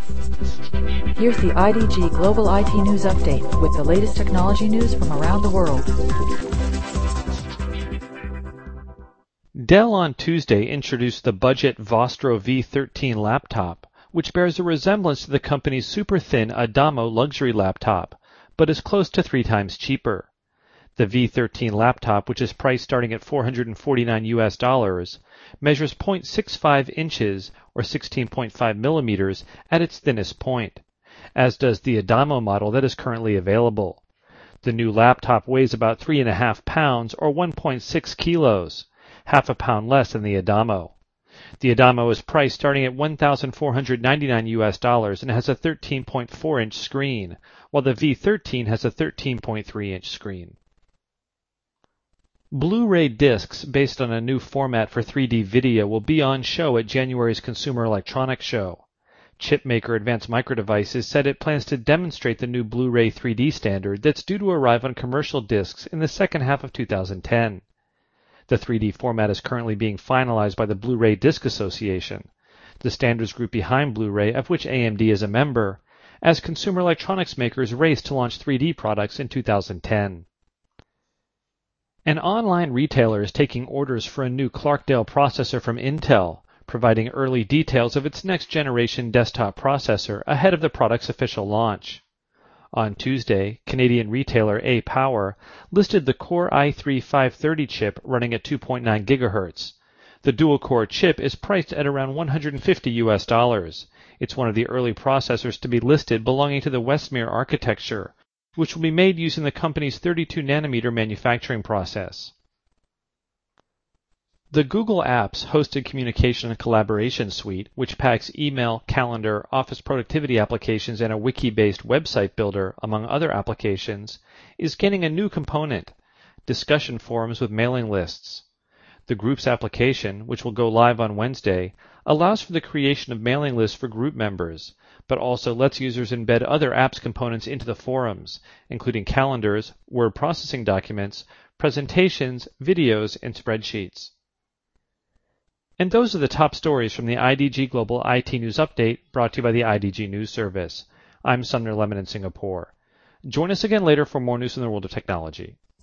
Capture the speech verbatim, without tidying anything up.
Here's the I D G Global I T News Update with the latest technology news from around the world. Dell on Tuesday introduced the budget Vostro V thirteen laptop, which bears a resemblance to the company's super-thin Adamo luxury laptop, but is close to three times cheaper. The V thirteen laptop, which is priced starting at four hundred forty-nine U S dollars, measures zero point six five inches or sixteen point five millimeters at its thinnest point, as does the Adamo model that is currently available. The new laptop weighs about three and a half pounds or one point six kilos, half a pound less than the Adamo. The Adamo is priced starting at one thousand four hundred ninety-nine U S dollars and has a thirteen point four inch screen, while the V thirteen has a thirteen point three inch screen. Blu-ray discs based on a new format for three D video will be on show at January's Consumer Electronics Show. Chipmaker Advanced Micro Devices said it plans to demonstrate the new Blu-ray three D standard that's due to arrive on commercial discs in the second half of two thousand ten. The three D format is currently being finalized by the Blu-ray Disc Association, the standards group behind Blu-ray, of which A M D is a member, as consumer electronics makers race to launch three D products in two thousand ten. An online retailer is taking orders for a new Clarkdale processor from Intel, providing early details of its next-generation desktop processor ahead of the product's official launch. On Tuesday, Canadian retailer A Power listed the Core i three five thirty chip running at two point nine gigahertz. The dual-core chip is priced at around one hundred fifty U S dollars. It's one of the early processors to be listed belonging to the Westmere architecture, which will be made using the company's thirty-two nanometer manufacturing process. The Google Apps hosted communication and collaboration suite, which packs email, calendar, office productivity applications, and a wiki-based website builder, among other applications, is getting a new component, discussion forums with mailing lists. The Groups application, which will go live on Wednesday, allows for the creation of mailing lists for group members, but also lets users embed other apps components into the forums, including calendars, word processing documents, presentations, videos, and spreadsheets. And those are the top stories from the I D G Global I T News Update, brought to you by the I D G News Service. I'm Sumner Lemon in Singapore. Join us again later for more news in the world of technology.